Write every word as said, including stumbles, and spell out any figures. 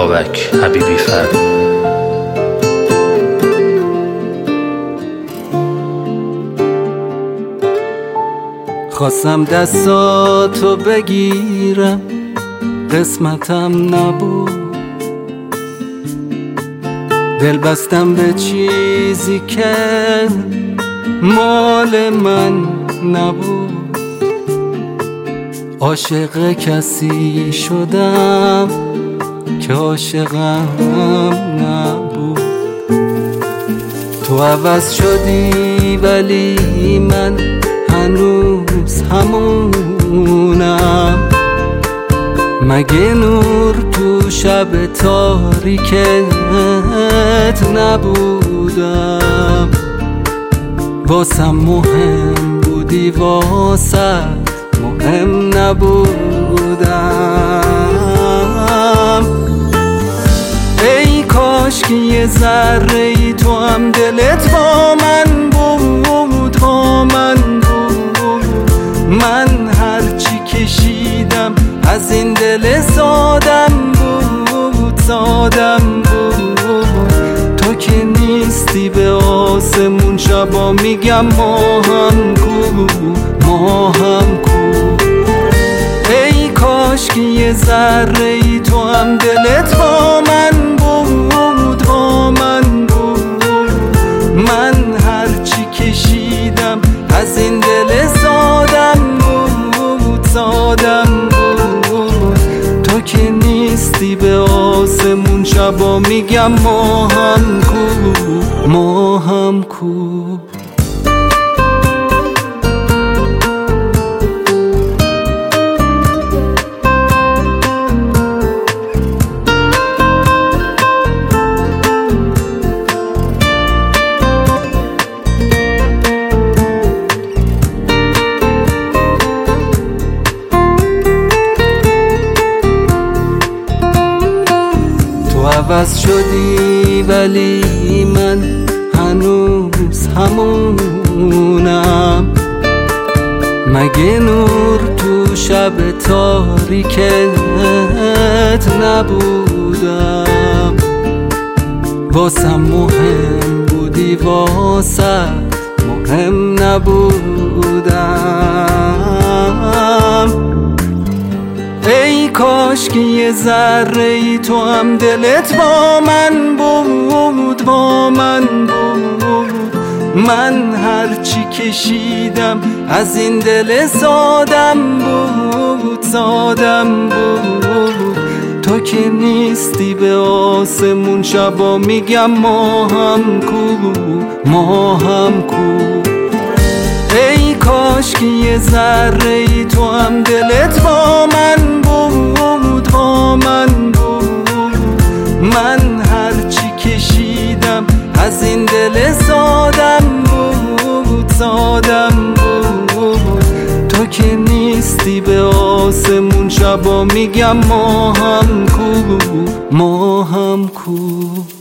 بابک حبیبی فرد. خواستم دستاتو بگیرم قسمتم نبود، دل بستم به چیزی که مال من نبود. عاشق کسی شدم که عاشقم نبود. تو عوض شدی ولی من هنوز همونم. مگه نور تو شب تاریکت نبودم؟ واسم مهم بودی، واسه مهم نبودم. ای کاش که یه ذره ای تو هم دلت با من بود، با من بود. من هرچی کشیدم از این دل سادم بود، سادم بود. تو که نیستی به آسمون شبا میگم ما هم کو، ما هم کو. ای کاش که یه ذره ای تو هم دلت با من بود، با من بود. من هرچی کشیدم از این دل سادم بود، سادم بود. تو که نیستی به آسمون شبا میگم ما هم کو، ما هم کو. عوض شدی ولی من هنوز همونم. مگه نور تو شب تاریکت نبودم؟ واسم مهم بودی، واسه مهم نبودم. ای کاش که یه ذره ای تو هم دلت با من بود، با من بود. من هرچی کشیدم از این دل سادم بود، سادم بود. تو که نیستی به آسمون شبا میگم ما هم کو، ما هم کو. ای کاش که یه ذره ای تو هم دلت با من بود، با من بود. من هرچی کشیدم از این دل سادم بود، سادم بود. تو که نیستی به آسمون شبا میگم ما هم کو، ما هم کو.